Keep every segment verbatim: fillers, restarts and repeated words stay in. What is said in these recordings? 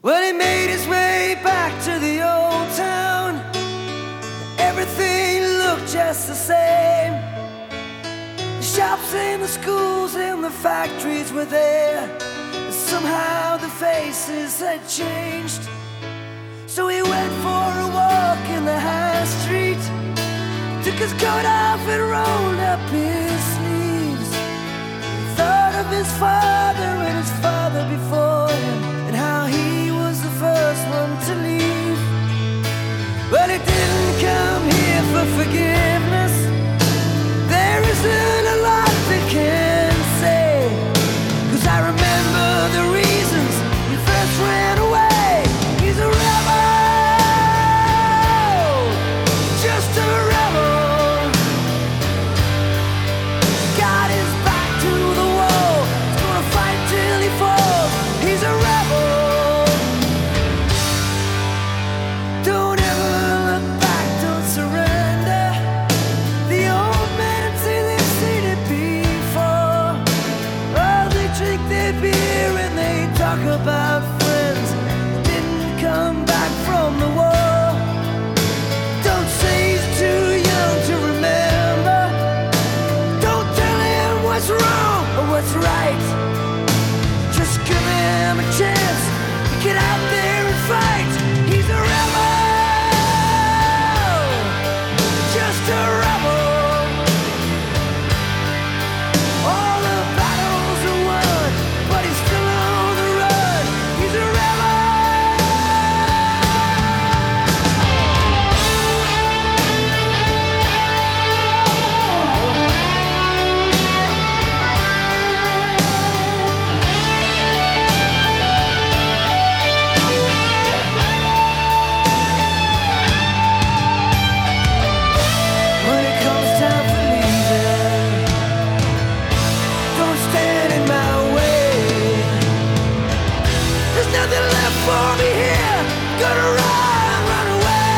Well, he made his way back to the old town. Everything looked just the same. The shops and the schools and the factories were there, and somehow the faces had changed. So he went for a walk in the high street, took his coat off and rolled up his sleeves. He thought of his father and his father before him, and how he was the first one to leave. But he didn't come here for forgiveness. There isn't a lot they can say, 'cause I remember the reasons he first ran away. He's a rebel, just a rebel. Got his back to the wall, he's gonna fight till he falls. He's a rebel. Don't ever look back, don't surrender. The old men say they've seen it before. Oh, they drink their beer and they talk about friends who didn't come back from the war. Don't say he's too young to remember. Don't tell him what's wrong or what's right. Just give him a chance to get out there and fight. He's a rebel, just a rebel. All the battles are won, but he's still on the run. He's a rebel. When it comes time for leaving, don't stand in my way. There's nothing left for me here. Gonna run, run away.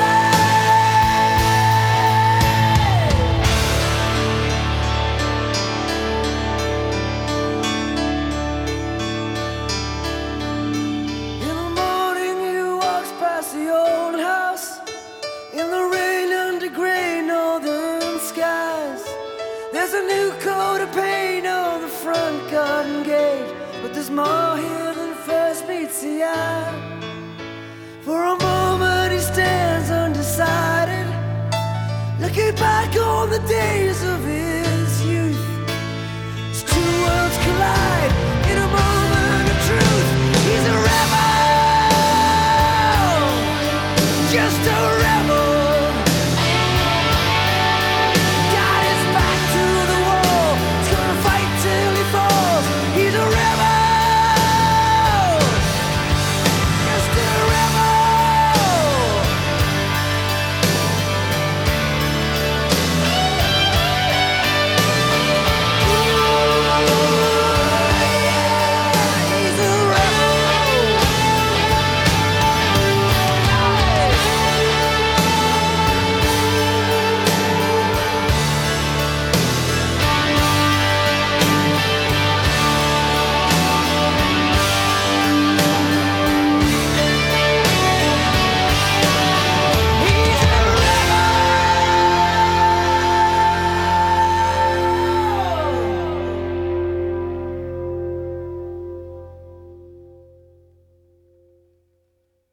In the morning he walks past the old house, in the rain under gray northern skies. There's a new coat of paint on the front garden gate, but there's more here than first meets the eye. For a moment he stands undecided, looking back on the days of